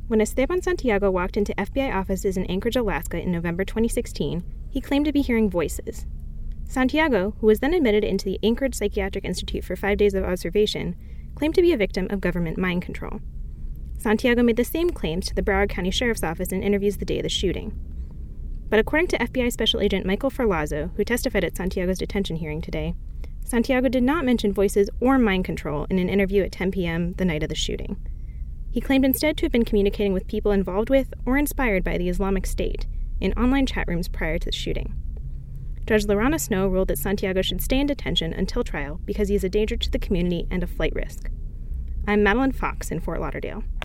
When Esteban Santiago walked into FBI offices in Anchorage, Alaska in November 2016, he claimed to be hearing voices. Santiago, who was then admitted into the Anchorage Psychiatric Institute for 5 days of observation, claimed to be a victim of government mind control. Santiago made the same claims to the Broward County Sheriff's Office in interviews the day of the shooting. But according to FBI Special Agent Michael Ferlazzo, who testified at Santiago's detention hearing today, Santiago did not mention voices or mind control in an interview at 10 p.m. the night of the shooting. He claimed instead to have been communicating with people involved with or inspired by the Islamic State in online chat rooms prior to the shooting. Judge Lorana Snow ruled that Santiago should stay in detention until trial because he is a danger to the community and a flight risk. I'm Madeline Fox in Fort Lauderdale.